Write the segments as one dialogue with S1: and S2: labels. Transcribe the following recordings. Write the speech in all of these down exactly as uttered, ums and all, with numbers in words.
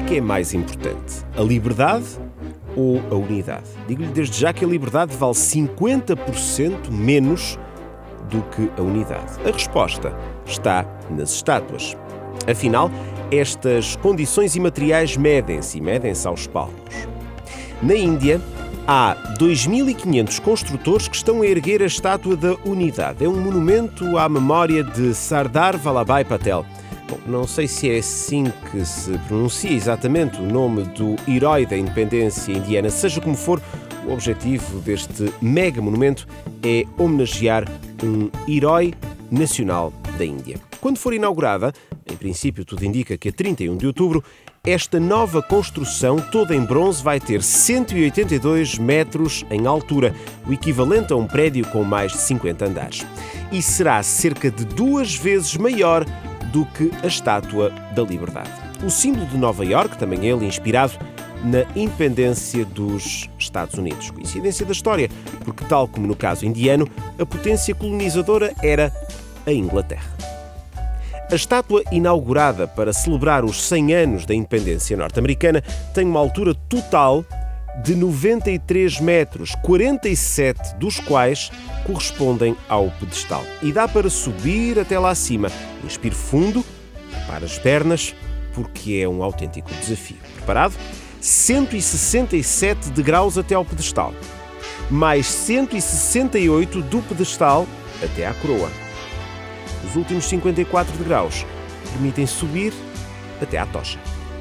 S1: que é mais importante, a liberdade ou a unidade? Digo-lhe desde já que a liberdade vale cinquenta por cento menos do que a unidade. A resposta está nas estátuas. Afinal, estas condições imateriais medem-se e medem-se aos palmos. Na Índia, há dois mil e quinhentos construtores que estão a erguer a estátua da unidade. É um monumento à memória de Sardar Vallabhbhai Patel. Bom, não sei se é assim que se pronuncia exatamente o nome do herói da independência indiana. Seja como for, o objetivo deste mega monumento é homenagear um herói nacional da Índia. Quando for inaugurada, em princípio tudo indica que a trinta e um de outubro, esta nova construção, toda em bronze, vai ter cento e oitenta e dois metros em altura, o equivalente a um prédio com mais de cinquenta andares. E será cerca de duas vezes maior do que a Estátua da Liberdade. O símbolo de Nova Iorque, também ele inspirado na independência dos Estados Unidos. Coincidência da história, porque tal como no caso indiano, a potência colonizadora era a Inglaterra. A estátua inaugurada para celebrar os cem anos da independência norte-americana tem uma altura total de noventa e três metros, quarenta e sete dos quais correspondem ao pedestal. E dá para subir até lá acima. Inspire fundo, prepare as pernas, porque é um autêntico desafio. Preparado? cento e sessenta e sete degraus até ao pedestal, mais cento e sessenta e oito do pedestal até à coroa. Os últimos cinquenta e quatro degraus permitem subir até à tocha.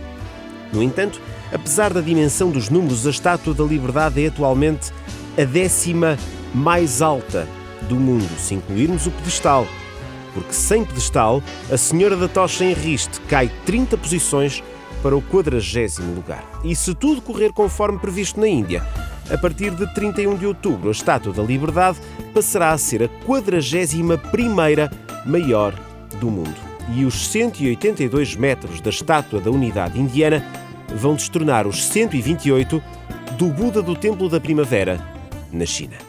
S1: No entanto, apesar da dimensão dos números, a Estátua da Liberdade é atualmente a décima mais alta do mundo, se incluirmos o pedestal, porque sem pedestal, a Senhora da Tocha em Riste cai trinta posições para o quadragésimo lugar. E se tudo correr conforme previsto na Índia, a partir de trinta e um de outubro, a Estátua da Liberdade passará a ser a quadragésima primeira maior do mundo. E os cento e oitenta e dois metros da Estátua da Unidade Indiana vão destronar os cento e vinte e oito do Buda do Templo da Primavera, na China.